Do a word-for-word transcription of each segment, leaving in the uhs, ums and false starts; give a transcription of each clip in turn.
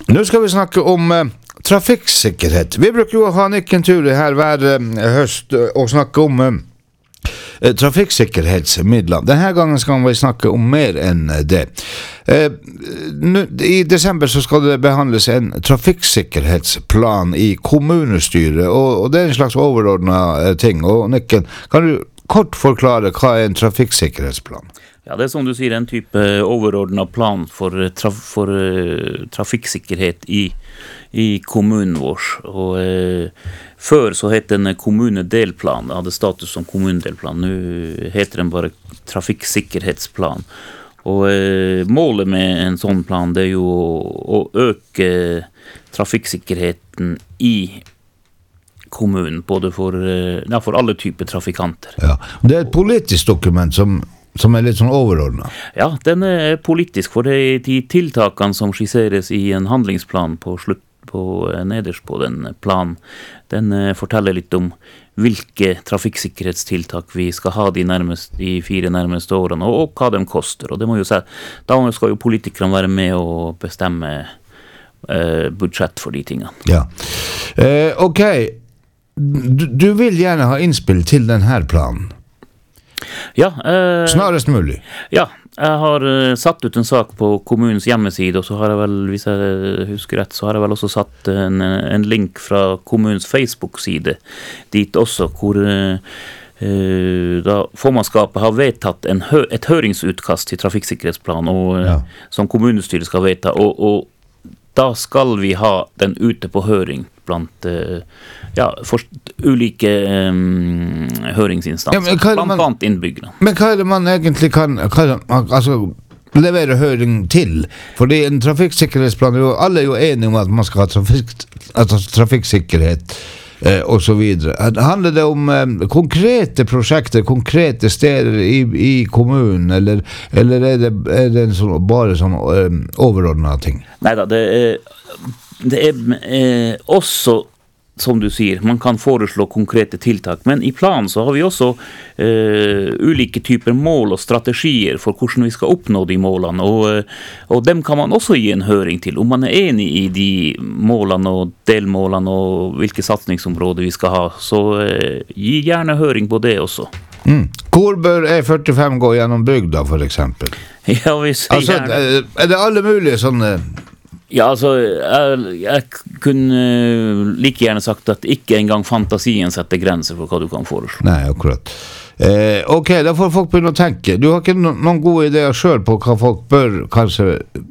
Nu ska vi snacka om eh, trafikksikkerhet. Vi bruker jo ha Nikken Turi her hver eh, høst og snakke om eh, trafikksikkerhetsmidler. Denne gangen skal vi snakke om mer enn det. Eh, nu, I desember så skal det behandles en trafikksikkerhetsplan i kommunestyret, og, og det er en slags overordnet eh, ting. Og Nikken, kan du kort forklare hva er en trafikksikkerhetsplan? Ja, det er som du sier, en type overordnet plan for, traf, for uh, trafikksikkerhet i, i kommunen vår. Og uh, før så het den kommunedelplan, det hadde status som kommunedelplan. Nå heter den bare trafikksikkerhetsplan. Og uh, målet med en sånn plan, det er jo å øke trafikksikkerheten i kommunen, både for, uh, ja, for alle typer trafikanter. Ja, det er et politisk dokument som Som er litt sånn overordnet. Ja, den er politisk, for det er de tiltakene som skisseres i en handlingsplan på slutt, på, nederst på den planen. Den forteller litt om hvilke trafikksikkerhetstiltak vi skal ha de, nærmest, de fire nærmeste årene, og, og hva de koster. Og det må jo si, da skal jo politikerne være med og bestemme eh, budsjett for de tingene. Ja, eh, ok. Du, du vil gjerne ha innspill til denne planen. Ja, eh, snarest mulig. Ja, jeg har uh, satt ut en sak på kommunens hjemmeside, og så har jeg vel, hvis jeg husker rett, så har jeg vel også satt en, en link fra kommunens Facebook-side dit også, hvor uh, uh, da formannskapet har vedtatt en hø- et høringsutkast til trafikksikkerhetsplan, og, uh, ja. Som kommunestyret skal vedta, og, og da skal vi ha den ute på høring blant uh, ja, for ulike um, høringsinstanser, ja, blant man, blant innbyggere. Men hva er det man egentlig kan, kan altså, levere høring til? Fordi en trafikksikkerhetsplan, jo, alle er jo enige om at man skal ha trafik, altså, trafikksikkerhet eh, og så videre. Handler det om eh, konkrete prosjekter, konkrete steder i, i kommunen, eller, eller er det, er det en sånn, bare sånn eh, overordnet ting? Neida, det er Det er eh, også, som du sier, man kan foreslå konkrete tiltak, men i planen så har vi også eh, ulike typer mål og strategier for hvordan vi skal oppnå de målene, og, og dem kan man også gi en høring til, om man er enig i de målene og delmålene og hvilke satsningsområder vi skal ha, så eh, gi gjerne høring på det også. Mm. Hvor bør E førtifem gå gjennom bygda, for eksempel? Ja, vi sier altså, gjerne. Er det alle mulige sånne... Ja, altså, jeg, jeg kunne like gjerne sagt at ikke engang fantasien setter grenser for hva du kan foreslå. Nei, akkurat. Eh, ok, da får folk begynne å tenke. Du har ikke no- noen gode ideer selv på hva folk bør kanskje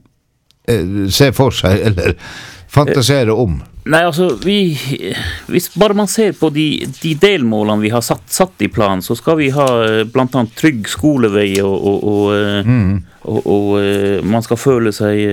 eh, se for seg, eller fantasere om? Nei, altså, vi, hvis bare man ser på de, de delmålene vi har satt, satt i planen, så skal vi ha blant annet trygg skolevei, og, og, og, mm. og, og man skal føle seg,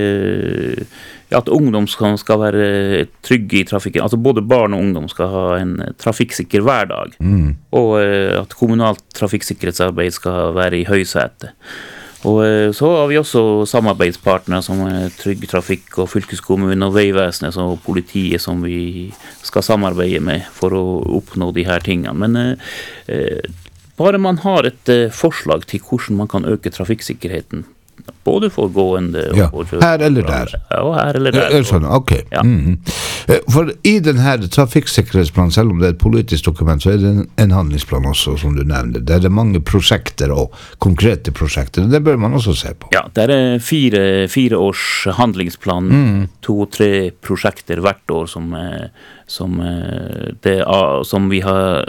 ja, at ungdom skal, skal være trygge i trafikken, altså både barn og ungdom skal ha en trafikksikker hverdag, mm. og at kommunalt trafikksikkerhetsarbeid skal være i høysete. Og så har vi også samarbeidspartnere som Trygg Trafikk og fylkeskommunen og Veivesenet og politiet som vi skal samarbeide med for å oppnå de her tingene. Men eh, bare man har et eh, forslag til hvordan man kan øke trafikksikkerheten, både for gående og ja, for her eller der. Ja, her eller der. Ja, sånn, ok. Ja. Mm. For i denne trafikksikkerhetsplanen, selv om det er et politisk dokument, så er det en, en handlingsplan også, som du nevner. Der er det mange prosjekter og konkrete prosjekter. Det bør man også se på. Ja, det er fire, fire års handlingsplan, mm. to-tre prosjekter hvert år som, som, det, som vi har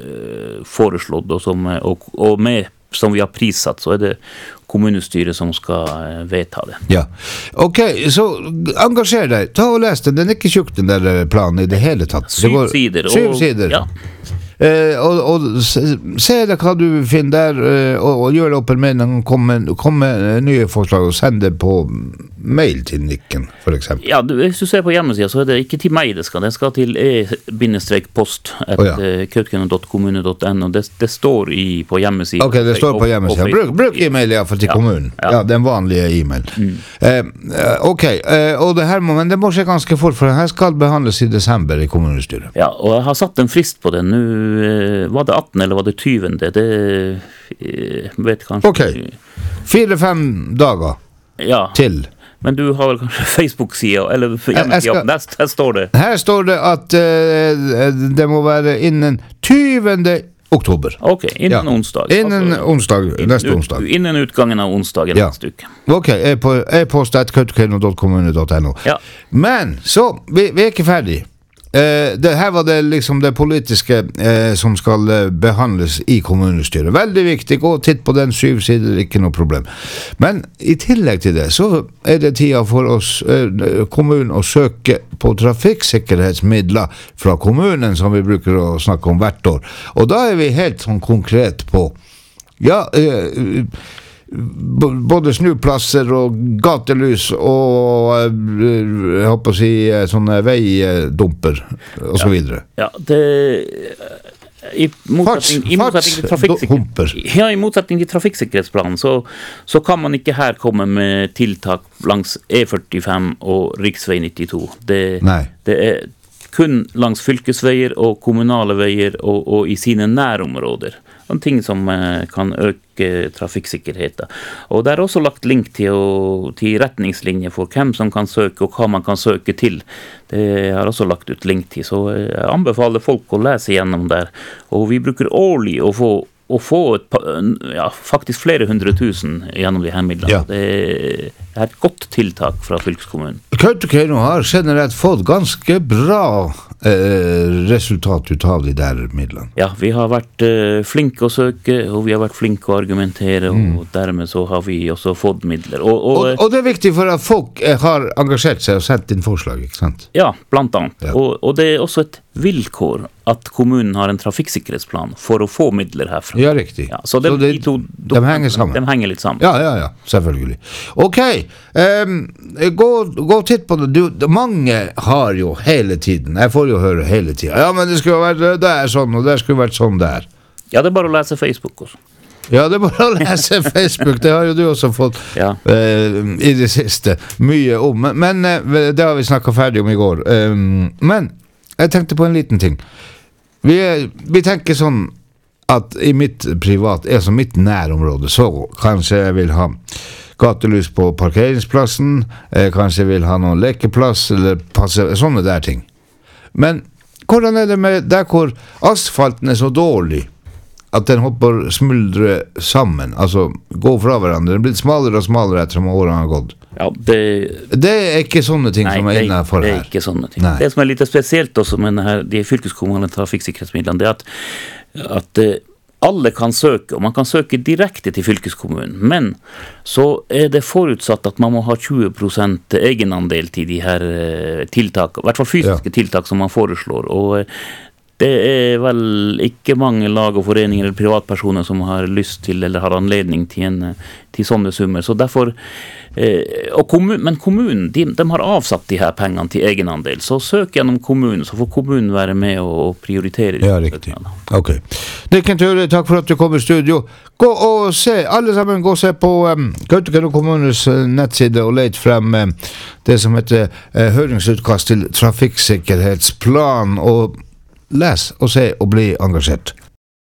foreslått, og, som, og, og med som vi har prissatt, så er det kommunestyret som skal vedta det. Ja, ok, så engasjer deg, ta og les den, den er ikke tjukk den der planen i det hele tatt. Syv går, sider. Syv og, sider. Ja. Eh, og, og se det hva du finner der, eh, og, og gjør det opp en mening, kom med, kom med nye forslag og send det på mail til Nikken, for eksempel. Ja, du, hvis du ser på hjemmesiden, så er det ikke til meg det skal, det skal til e-post at oh, ja. kautokeino punktum kommune punktum no, det, det står i, på hjemmesiden. Ok, det står på hjemmesiden. Bruk, bruk e-mail i hvert fall til ja. kommunen. Ja. ja, den vanlige e-mail. Mm. Eh, ok, eh, og det her må, men det må skje ganske fort, for det her skal behandles i desember i kommunestyret. Ja, og jeg har satt en frist på det nå. Var det atten eller var det tyvende? Det vet kanskje. Ok, fire-fem dager ja. til. Men du har vel kanskje Facebook-sida, eller hjemmesida, der, der står det. Her står det at uh, det må være innen tyvende oktober. Ok, innen ja. onsdag. Innen altså, onsdag, neste ut, onsdag. Innen utgangen av onsdagen ja. neste uke. Ok, e-post at kautokeino dot kommune dot no. Ja. Men, så, vi, vi er ikke ferdig. Eh, det her var det liksom det politiske eh, som skal eh, behandles i kommunestyret. Veldig viktig, gå og titt på den syv sider, ikke noe problem. Men i tillegg til det, så er det tida for oss eh, kommunen å søke på trafikksikkerhetsmidler fra kommunen, som vi bruker å snakke om hvert år. Og da er vi helt sånn konkret på, ja, eh, både snuplasser og gatelys og jeg håper å si sånne veidumper og så videre. Ja, ja det i motsetning, i motsetning til trafikksikkerhet, ja, i motsetning til trafikksikkerhetsplanen så, så kan man ikke her komme med tiltak langs E førtifem og riksvei nittito. Det, det er kun langs fylkesveier og kommunale veier og, og i sine nærområder. En ting som eh, kan øke trafikksikkerheten. Og det er også lagt link til, å, til retningslinjer for hvem som kan søke og hva man kan søke til. Det har også lagt ut link til, så jeg anbefaler folk å lese gjennom der. Og vi bruker årlig å få å få et, ja, faktisk flere hundre tusen gjennom de her midlene. Ja. Det er et godt tiltak fra fylkeskommunen. Kautokeino har generelt fått ganske bra eh, resultat ut av de der midlene. Ja, vi har vært eh, flinke å søke, og vi har vært flinke å argumentere, mm. og dermed så har vi også fått midler. Og, og, og, og det er viktig for at folk eh, har engasjert seg og sendt inn forslag, ikke sant? Ja, blant annet. Ja. Og, og det er også et vilkår at kommunen har en trafikksikkerhetsplan for å få midler herfra. Ja, riktig. Ja, så, de, så det, de, to, de henger sammen. De henger litt sammen. Ja, ja, ja, selvfølgelig. Ok, um, gå, gå og titt på det. Du, mange har jo hele tiden, jeg får jo høre hele tiden, ja, men det skulle vært der sånn, og det skulle vært sånn der. Ja, det er bare å lese Facebook også. Ja, det er bare å lese Facebook, det har jo du også fått ja. uh, i det siste mye om, men uh, det har vi snakket ferdig om i går. Um, men jeg tenkte på en liten ting. Vi, er, vi tenker sånn at i mitt privat, altså mitt nærområde, så kanskje jeg vil ha gatelys på parkeringsplassen, eh, kanskje jeg vil ha noen lekeplass, eller passe, sånne der ting. Men hvordan er det med der hvor asfalten er så dårlig, at den hopper smuldre sammen, altså gå fra hverandre, den blir smalere og smalere etter om årene har gått. Ja, det, det er ikke sånne ting nei, som er innenfor her. Nei, det er ikke sånne ting. Nei. Det som er litt spesielt også med denne, de fylkeskommunale trafikksikkerhetsmidlene, det er at, at alle kan søke, og man kan søke direkte til fylkeskommunen, men så er det forutsatt at man må ha tjue prosent egenandel til de her tiltak, i hvert fall fysiske ja. tiltak som man foreslår, og det er vel ikke mange lag og foreninger eller privatpersoner som har lyst til eller har anledning til, en, til sånne summer. Så derfor, eh, og kommun, men kommunen, de, de har avsatt de her pengene til egenandel. Så søk gjennom kommunen, så får kommunen være med og prioritere. Ja, riktig. Ok. Dikken Ture, takk for at du kom i studio. Gå og se, alle sammen gå og se på um, Kautokeino kommunes uh, nettside og leit frem um, det som heter uh, høringsutkast til trafikksikkerhetsplan, og les og se og bli engasjert.